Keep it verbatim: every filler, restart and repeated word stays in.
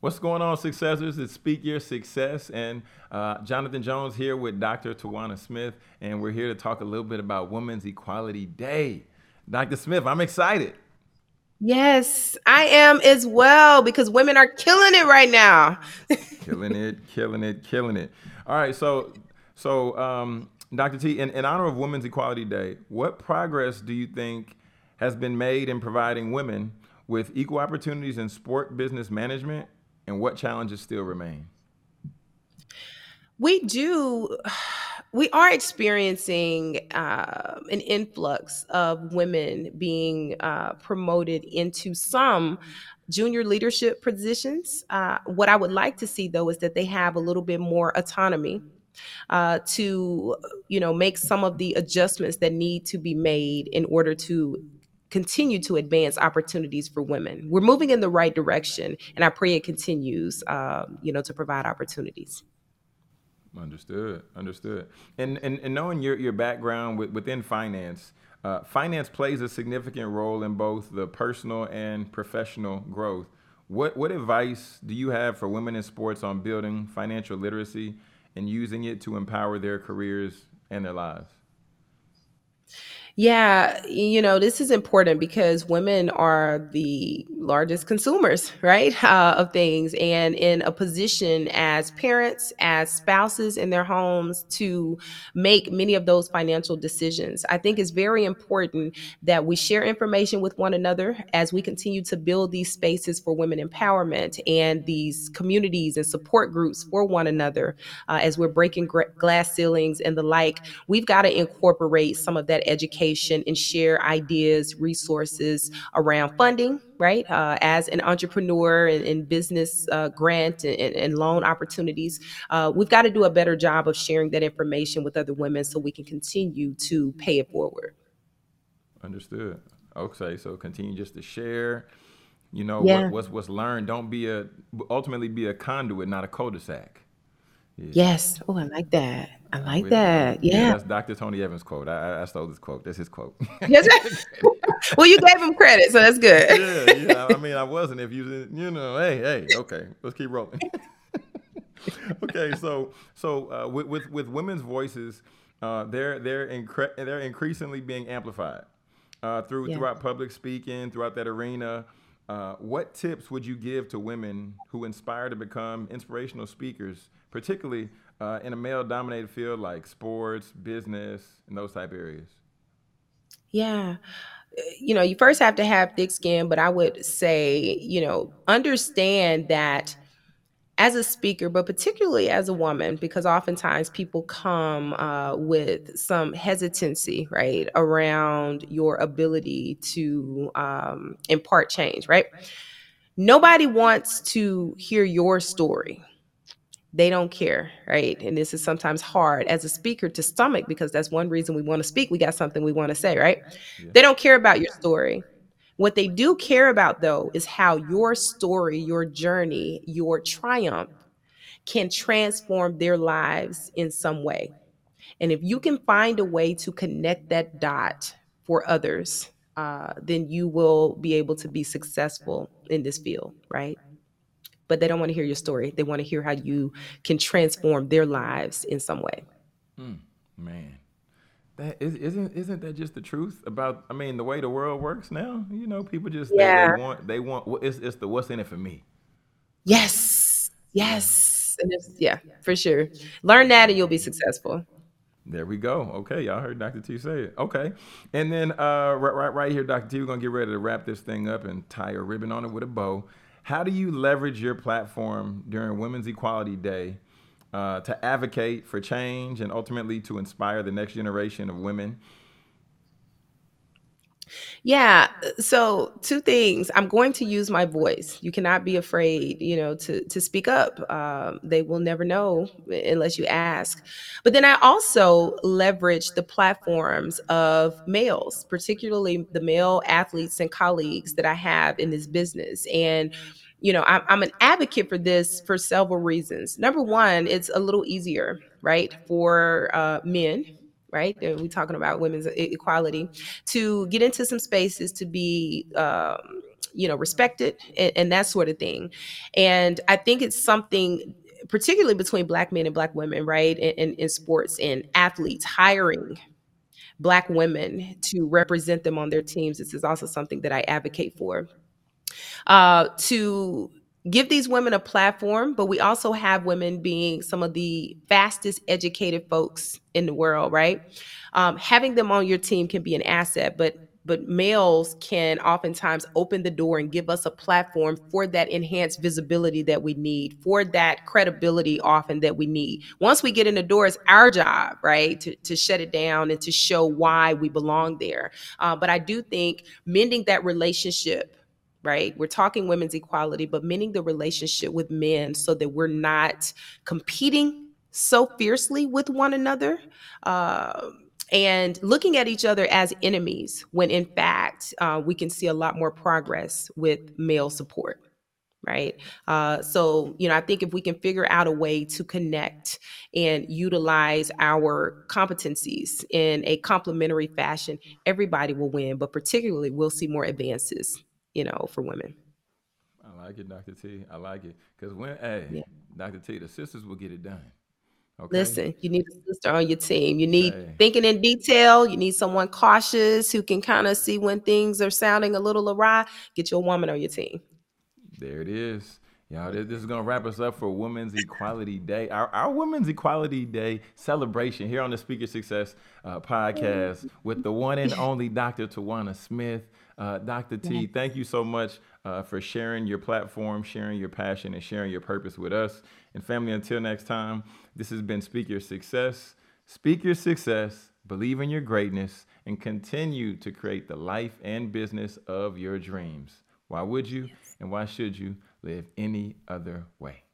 What's going on, successors? It's Speak Your Success, and uh, Jonathan Jones here with Doctor Tawana Smith, and we're here to talk a little bit about Women's Equality Day. Doctor Smith, I'm excited. Yes, I am as well because women are killing it right now. Killing it, killing it, killing it. All right, so so um, Doctor T, in, in honor of Women's Equality Day, what progress do you think has been made in providing women with equal opportunities in sport business management, and what challenges still remain? We do, we are experiencing uh, an influx of women being uh, promoted into some junior leadership positions. Uh, what I would like to see, though, is that they have a little bit more autonomy uh, to, you know, make some of the adjustments that need to be made in order to continue to advance opportunities for women. We're moving in the right direction, and I pray it continues, um, you know, to provide opportunities. Understood. Understood. And and, and knowing your your background with, within finance, uh, finance plays a significant role in both the personal and professional growth. What what advice do you have for women in sports on building financial literacy and using it to empower their careers and their lives? Yeah, you know, this is important because women are the largest consumers, right, uh, of things, and in a position as parents, as spouses in their homes to make many of those financial decisions. I think it's very important that we share information with one another as we continue to build these spaces for women empowerment and these communities and support groups for one another uh, as we're breaking gra- glass ceilings and the like. We've got to incorporate some of that education and share ideas, resources around funding, right? Uh, as an entrepreneur and, and business uh, grant and, and loan opportunities, uh, we've got to do a better job of sharing that information with other women so we can continue to pay it forward. Understood. Okay, so continue just to share. You know what Yeah. what's what's learned. Don't be a ultimately be a conduit, not a cul-de-sac. Yeah. Yes. Oh, I like that. I I'm like with you. I'm with that. you. Yeah, Yeah. that's Doctor Tony Evans' quote. I, I I stole this quote. That's his quote. Yes. Well, you gave him credit, so that's good. Yeah, yeah. I mean, I wasn't. If you, didn't- you know, hey, hey, okay, let's keep rolling. Okay, so so uh, with, with with women's voices, uh, they're they're incre- they're increasingly being amplified uh, through Yeah. throughout public speaking, throughout that arena. Uh, what tips would you give to women who aspire to become inspirational speakers, particularly uh, in a male-dominated field like sports, business, and those type areas? Yeah. You know, you first have to have thick skin, but I would say, you know, understand that as a speaker, but particularly as a woman, because oftentimes people come uh, with some hesitancy, right, around your ability to um, impart change, right? Nobody wants to hear your story. They don't care, right? And this is sometimes hard as a speaker to stomach because that's one reason we want to speak. We got something we want to say, right? Yeah. They don't care about your story. What they do care about, though, is how your story, your journey, your triumph can transform their lives in some way. And if you can find a way to connect that dot for others, uh, then you will be able to be successful in this field, right? But they don't want to hear your story. They want to hear how you can transform their lives in some way. Mm, man. That is, isn't isn't that just the truth about? I mean, the way the world works now. You know, people just they, they Yeah. want they want what it's it's the what's in it for me, right? Yes. Yeah. Yes. And it's, yeah, for sure. Learn that and you'll be successful. There we go. Okay, y'all heard Doctor T say it. Okay, and then uh, right right right here, Doctor T, we're gonna get ready to wrap this thing up and tie a ribbon on it with a bow. How do you leverage your platform during Women's Equality Day uh, to advocate for change and ultimately to inspire the next generation of women? Yeah. So two things. I'm going to use my voice. You cannot be afraid, you know, to to speak up. Um, they will never know unless you ask. But then I also leverage the platforms of males, particularly the male athletes and colleagues that I have in this business. And you know, I'm, I'm an advocate for this for several reasons. Number one, it's a little easier, right, for uh, men, right? And we're talking about women's e- equality to get into some spaces to be um, you know, respected and, and that sort of thing. And I think it's something, particularly between black men and black women, right, in, in, in sports and athletes, hiring black women to represent them on their teams. This is also something that I advocate for, uh, to give these women a platform. But we also have women being some of the fastest educated folks in the world, right? Um, having them on your team can be an asset, but but males can oftentimes open the door and give us a platform for that enhanced visibility that we need, for that credibility often that we need. Once we get in the door, it's our job, right, to, to shut it down and to show why we belong there. Uh, but I do think mending that relationship, right? We're talking women's equality, but mending the relationship with men so that we're not competing so fiercely with one another, uh, and looking at each other as enemies, when in fact, uh, we can see a lot more progress with male support. Right. Uh, so, you know, I think if we can figure out a way to connect and utilize our competencies in a complementary fashion, everybody will win, but particularly we'll see more advances, you know, for women. I like it, doctor T. I like it. Because when, hey, Yeah. doctor T, the sisters will get it done. Okay? Listen, you need a sister on your team. You need Say, thinking in detail. You need someone cautious who can kind of see when things are sounding a little awry. Get your woman on your team. there it is. Y'all, this this is going to wrap us up for Women's Equality Day, our, our Women's Equality Day celebration here on the Speaker Success uh, podcast with the one and only Doctor Tawana Smith. Uh, doctor T, thank you so much uh, for sharing your platform, sharing your passion, and sharing your purpose with us. And family, until next time, this has been Speak Your Success. Speak your success, believe in your greatness, and continue to create the life and business of your dreams. Why would you and why should you live any other way?